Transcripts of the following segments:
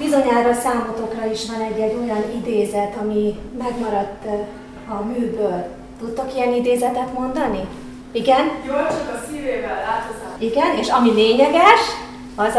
Bizonyára számotokra is van egy olyan idézet, ami megmaradt a műből. Tudtok ilyen idézetet mondani? Igen? Jól csak a szívével látható. Igen, és ami lényeges, az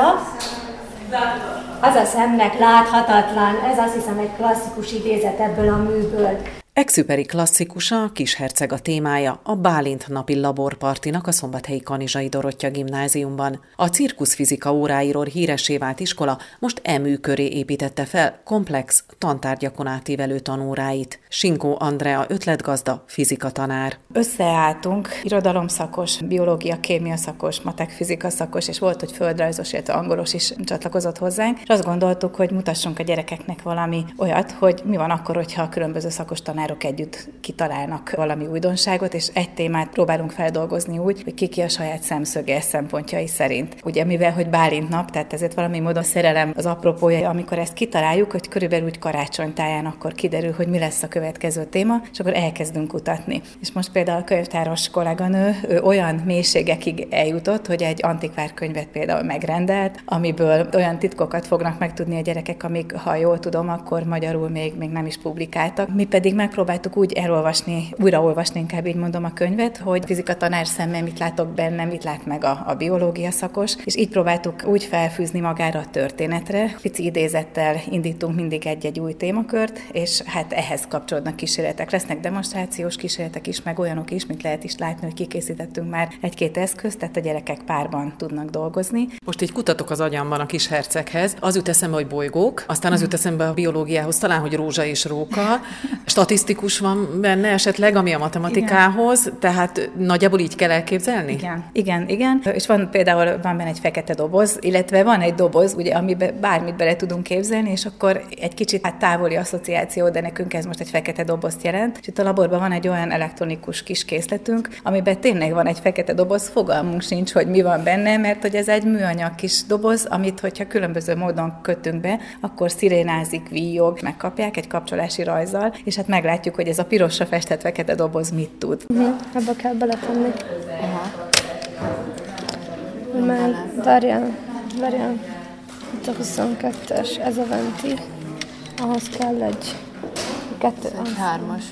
a szemnek láthatatlan. Ez azt hiszem egy klasszikus idézet ebből a műből. Exupéry klasszikusa, a Kisherceg a témája, a Bálint napi laborpartinak a szombathelyi Kanizsai Dorottya gimnáziumban. A cirkuszfizika óráiról híressé vált iskola most mű köré építette fel komplex tantárgyakon átívelő tanóráit. Sinkó Andrea ötletgazda, fizika tanár. Összeálltunk, irodalomszakos, biológia, kémia szakos, matek fizika szakos, és volt, hogy földrajzos, illetve angolos is csatlakozott hozzánk, és azt gondoltuk, hogy mutassunk a gyerekeknek valami olyat, hogy mi van akkor, hogyha a különböző szakos tanárok együtt kitalálnak valami újdonságot, és egy témát próbálunk feldolgozni úgy, hogy ki a saját szemszöge szempontjai szerint. Ugye mivel, hogy Bálint nap, tehát ezért valami módon szerelem az apropója, amikor ezt kitaláljuk, hogy körülbelül úgy karácsonytáján akkor kiderül, hogy mi lesz a következő téma, és akkor elkezdünk kutatni. És most például a könyvtáros kolléganő olyan mélységekig eljutott, hogy egy antikvár könyvet például megrendelt, amiből olyan titkokat fognak megtudni a gyerekek, amik, ha jól tudom, akkor magyarul még nem is publikáltak. Mi pedig megpróbáltuk úgy elolvasni, újraolvasni, inkább így mondom a könyvet, hogy fizika tanár szemmel mit látok benne, mit lát meg a biológia szakos, és így próbáltuk úgy felfűzni magára a történetre. Pici idézettel indítunk mindig egy új témakört, és hát ehhez kapcsolódnak kísérletek. Lesznek demonstrációs kísérletek is, meg olyanok is, mint lehet is látni, hogy kikészítettünk már egy-két eszközt, tehát a gyerekek párban tudnak dolgozni. Most így kutatok az agyamban a Kisherceghez, az jut eszembe, hogy bolygók, aztán az jut eszembe a biológiához, talán, hogy rózsa és róka, statisztikus van benne esetleg, ami a matematikához, igen. Tehát nagyjából így kell elképzelni? Igen. És van benne egy fekete doboz, illetve van egy doboz, ugye, amiben bármit bele tudunk képzelni, és akkor egy kicsit távoli asszociáció, de nekünk ez most egy fekete dobozt jelent. És itt a laborban van egy olyan elektronikus kis készletünk, amiben tényleg van egy fekete doboz, fogalmunk sincs, hogy mi van benne, mert hogy ez egy műanyag kis doboz, amit, hogyha különböző módon kötünk be, akkor szirénázik, víjog, megkapják egy kapcsolási rajzzal, és hát meglátjuk, hogy ez a pirosra festett fekete doboz mit tud. Ebbe kell beletenni. Várjál. Itt a 22-es, ez a venti. Ahhoz kell egy 3-as.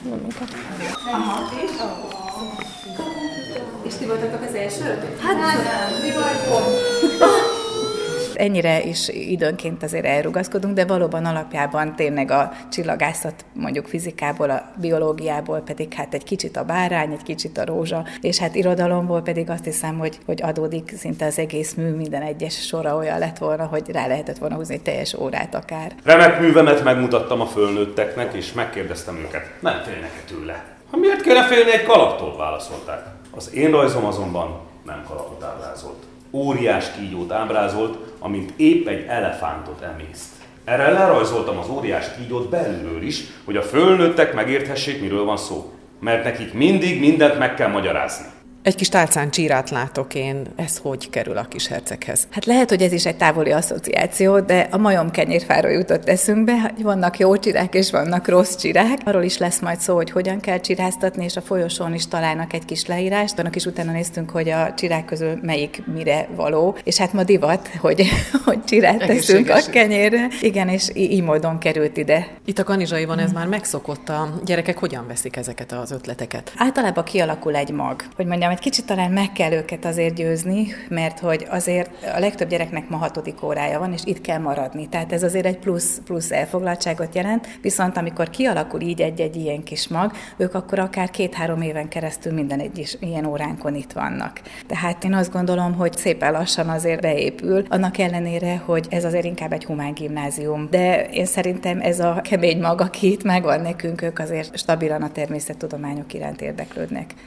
És ti voltatok az első? Hát nem, mi vagyunk. Ennyire is időnként azért elrugaszkodunk, de valóban alapjában tényleg a csillagászat, mondjuk fizikából, a biológiából pedig hát egy kicsit a bárány, egy kicsit a rózsa, és hát irodalomból pedig azt hiszem, hogy adódik szinte az egész mű, minden egyes sora olyan lett volna, hogy rá lehetett volna húzni egy teljes órát akár. Remek művemet megmutattam a fölnőtteknek, és megkérdeztem őket, nem félnek-e tőle? Ha miért kéne félni egy kalaptól, válaszolták. Az én rajzom azonban nem kalapot ábrázolt. Óriás kígyót ábrázolt, amint épp egy elefántot emészt. Erre lerajzoltam az óriás kígyót belülről is, hogy a fölnőttek megérthessék, miről van szó. Mert nekik mindig mindent meg kell magyarázni. Egy kis tálcán csírát látok én, ez hogy kerül a Kisherceghez? Hát lehet, hogy ez is egy távoli asszociáció, de a majomkenyérfáról jutott eszünkbe, hogy vannak jó csirák és vannak rossz csirák. Arról is lesz majd szó, hogy hogyan kell csiráztatni, és a folyosón is találnak egy kis leírást. Annak is utána néztünk, hogy a csirák közül melyik mire való, és hát ma divat, hogy csirát teszünk a kenyérre. Igen, és így módon került ide. Itt a Kanizsaiban ez már megszokott, a gyerekek hogyan veszik ezeket az ötleteket? Általában kialakul egy mag, hogy mondjam, egy kicsit talán meg kell őket azért győzni, mert hogy azért a legtöbb gyereknek ma 6. órája van, és itt kell maradni. Tehát ez azért egy plusz elfoglaltságot jelent, viszont amikor kialakul így egy ilyen kis mag, ők akkor akár 2-3 éven keresztül minden egy ilyen óránkon itt vannak. Tehát én azt gondolom, hogy szépen lassan azért beépül, annak ellenére, hogy ez azért inkább egy humán gimnázium. De én szerintem ez a kemény mag, aki itt megvan nekünk, ők azért stabilan a természettudományok iránt érdeklődnek.